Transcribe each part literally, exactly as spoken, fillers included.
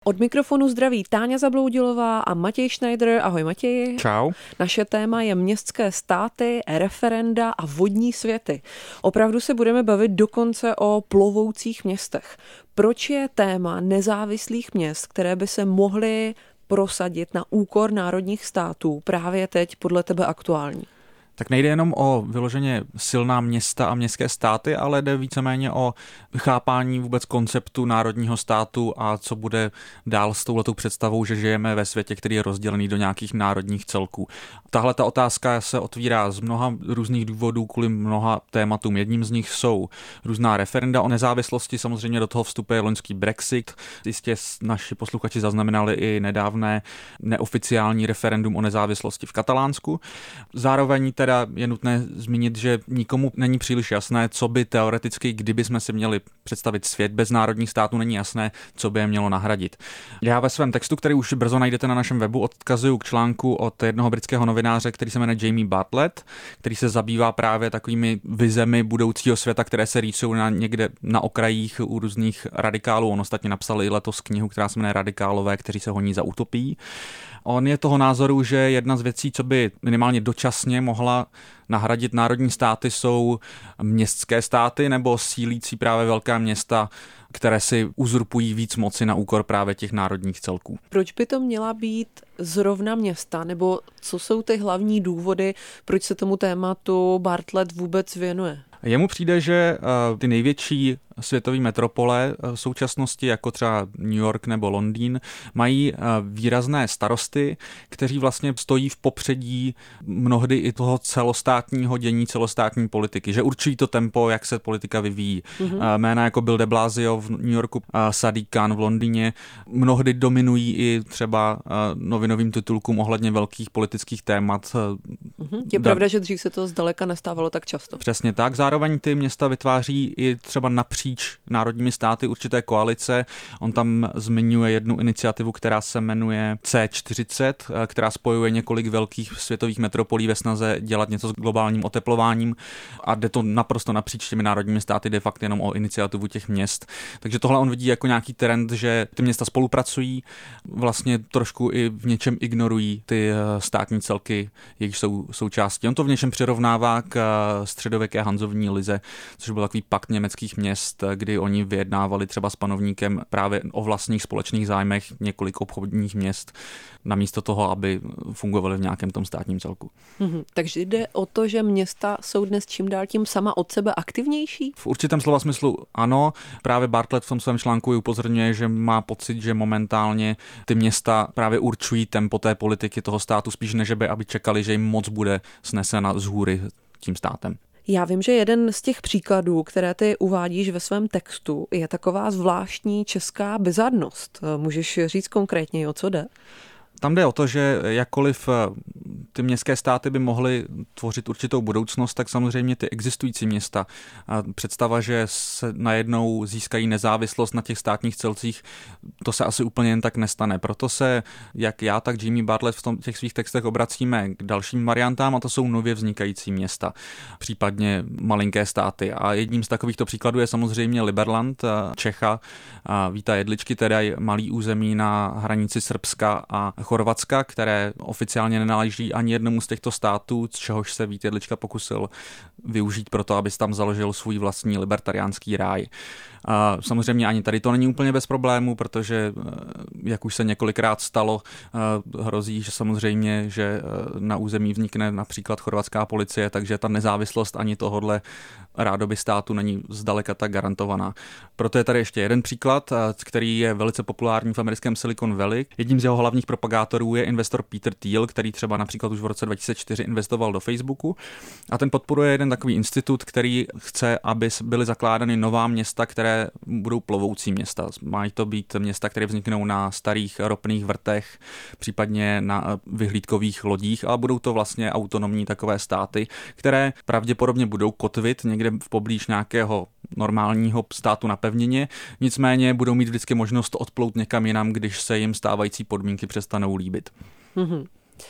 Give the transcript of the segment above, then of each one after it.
Od mikrofonu zdraví Táňa Zabloudilová a Matěj Schneider. Ahoj Matěji. Čau. Naše téma je městské státy, referenda a vodní světy. Opravdu se budeme bavit dokonce o plovoucích městech. Proč je téma nezávislých měst, které by se mohly prosadit na úkor národních států, právě teď podle tebe aktuální? Tak nejde jenom o vyloženě silná města a městské státy, ale jde víceméně o chápání vůbec konceptu národního státu a co bude dál s touhletou představou, že žijeme ve světě, který je rozdělený do nějakých národních celků. Tahle ta otázka se otvírá z mnoha různých důvodů kvůli mnoha tématům. Jedním z nich jsou různá referenda o nezávislosti, samozřejmě do toho vstupuje loňský Brexit. Jistě naši posluchači zaznamenali i nedávné neoficiální referendum o nezávislosti v Katalánsku. Zároveň teda je nutné zmínit, že nikomu není příliš jasné, co by teoreticky, kdyby jsme si měli představit svět bez národních států, není jasné, co by je mělo nahradit. Já ve svém textu, který už brzo najdete na našem webu, odkazuju k článku od jednoho britského novináře, který se jmenuje Jamie Bartlett, který se zabývá právě takovými vizemi budoucího světa, které se rýsují na někde na okrajích u různých radikálů. On ostatně napsal i letos knihu, která se jmenuje Radikálové, kteří se honí za utopií. On je toho názoru, že jedna z věcí, co by minimálně dočasně mohla nahradit národní státy, jsou městské státy nebo sílící právě velká města, které si uzurpují víc moci na úkor právě těch národních celků. Proč by to měla být zrovna města, nebo co jsou ty hlavní důvody, proč se tomu tématu Bartlett vůbec věnuje? Jemu přijde, že uh, ty největší světové metropole v současnosti, jako třeba New York nebo Londýn, mají výrazné starosty, kteří vlastně stojí v popředí mnohdy i toho celostátního dění, celostátní politiky, že určují to tempo, jak se politika vyvíjí. Mm-hmm. Jména jako Bill de Blasio v New Yorku, Sadiq Khan v Londýně, mnohdy dominují i třeba novinovým titulkům ohledně velkých politických témat. Mm-hmm. Je da- pravda, že dřív se to zdaleka nestávalo tak často. Přesně tak. Zároveň ty města vytváří i třeba napříč národními státy určité koalice. On tam zmiňuje jednu iniciativu, která se jmenuje C čtyřicet, která spojuje několik velkých světových metropolí ve snaze dělat něco s globálním oteplováním a jde to naprosto napříč těmi národními státy, de facto jenom o iniciativu těch měst. Takže tohle on vidí jako nějaký trend, že ty města spolupracují, vlastně trošku i v něčem ignorují ty státní celky, jejichž jsou součástí. On to v něčem přirovnává k středověké Hanzovní lize, což byl takový pakt německých měst, kdy oni vyjednávali třeba s panovníkem právě o vlastních společných zájmech několik obchodních měst, namísto toho, aby fungovaly v nějakém tom státním celku. Mm-hmm. Takže jde o to, že města jsou dnes čím dál tím sama od sebe aktivnější? V určitém slova smyslu ano. Právě Bartlett v tom svém článku upozorňuje, že má pocit, že momentálně ty města právě určují tempo té politiky toho státu, spíš než by, aby čekali, že jim moc bude snesena z hůry tím státem. Já vím, že jeden z těch příkladů, které ty uvádíš ve svém textu, je taková zvláštní česká bizarnost. Můžeš říct konkrétně, o co jde? Tam jde o to, že jakkoliv ty městské státy by mohly tvořit určitou budoucnost, tak samozřejmě ty existující města. A představa, že se najednou získají nezávislost na těch státních celcích, to se asi úplně jen tak nestane. Proto se, jak já, tak Jamie Bartlett v tom, těch svých textech obracíme k dalším variantám, a to jsou nově vznikající města, případně malinké státy. A jedním z takovýchto příkladů je samozřejmě Liberland, Čecha, Víta Jedličky, tedy malý území na hranici Srbska a Chorvatska, které oficiálně nenáleží ani jednomu z těchto států, z čehož se Vít Jedlička pokusil využít proto, aby tam založil svůj vlastní libertariánský ráj. A samozřejmě ani tady to není úplně bez problémů, protože, jak už se několikrát stalo, hrozí, že samozřejmě, že na území vznikne například chorvatská policie, takže ta nezávislost ani tohodle rádoby státu není zdaleka tak garantovaná. Proto je tady ještě jeden příklad, který je velice populární v americkém Silicon Valley. Jedním z jeho hlavních propagátorů je investor Peter Thiel, který třeba například už v roce dva tisíce čtyři investoval do Facebooku, a ten podporuje jeden takový institut, který chce, aby byly zakládány nová města, které budou plovoucí města. Mají to být města, které vzniknou na starých ropných vrtech, případně na vyhlídkových lodích, ale budou to vlastně autonomní takové státy, které pravděpodobně budou kotvit někde v poblíž nějakého normálního státu na pevnině, nicméně budou mít vždycky možnost odplout někam jinam, když se jim stávající podmínky přestanou líbit. Mm-hmm.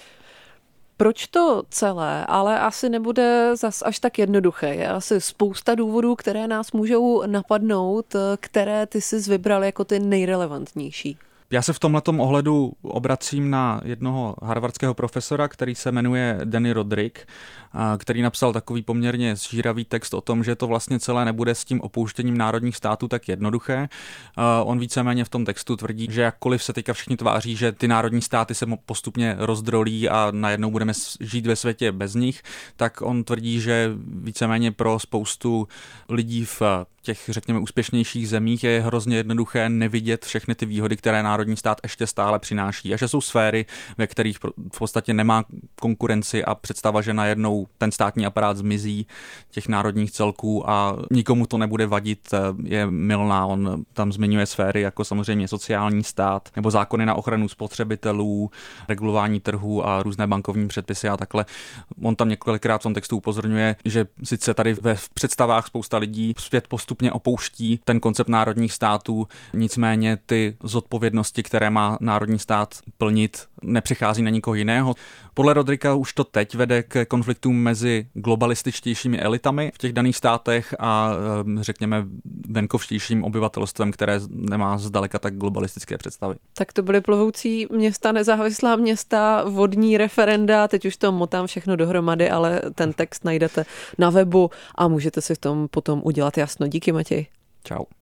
Proč to celé, ale asi nebude zas až tak jednoduché. Je asi spousta důvodů, které nás můžou napadnout, které ty jsi vybral jako ty nejrelevantnější. Já se v tomhletom ohledu obracím na jednoho harvardského profesora, který se jmenuje Danny Roderick, který napsal takový poměrně zžíravý text o tom, že to vlastně celé nebude s tím opouštěním národních států tak jednoduché. On víceméně v tom textu tvrdí, že jakkoliv se teďka všichni tváří, že ty národní státy se postupně rozdrolí a najednou budeme žít ve světě bez nich, tak on tvrdí, že víceméně pro spoustu lidí v těch, řekněme, úspěšnějších zemích je hrozně jednoduché nevidět všechny ty výhody, které národní stát ještě stále přináší. A že jsou sféry, ve kterých v podstatě nemá konkurenci a představa, že najednou ten státní aparát zmizí těch národních celků a nikomu to nebude vadit, je mylná. On tam zmiňuje sféry jako samozřejmě sociální stát nebo zákony na ochranu spotřebitelů, regulování trhu a různé bankovní předpisy a takhle. On tam několikrát v tom textu upozorňuje, že sice tady ve představách spousta lidí zpět postupně opouští ten koncept národních států, nicméně ty zodpovědnosti, které má národní stát plnit, nepřichází na nikoho jiného. Podle Rodricka už to teď vede k konfliktům mezi globalističtějšími elitami v těch daných státech a řekněme venkovštějším obyvatelstvem, které nemá zdaleka tak globalistické představy. Tak to byly plovoucí města, nezávislá města, vodní referenda, teď už to motám všechno dohromady, ale ten text najdete na webu a můžete si v tom potom udělat jasno. Díky, Matěj. Čau.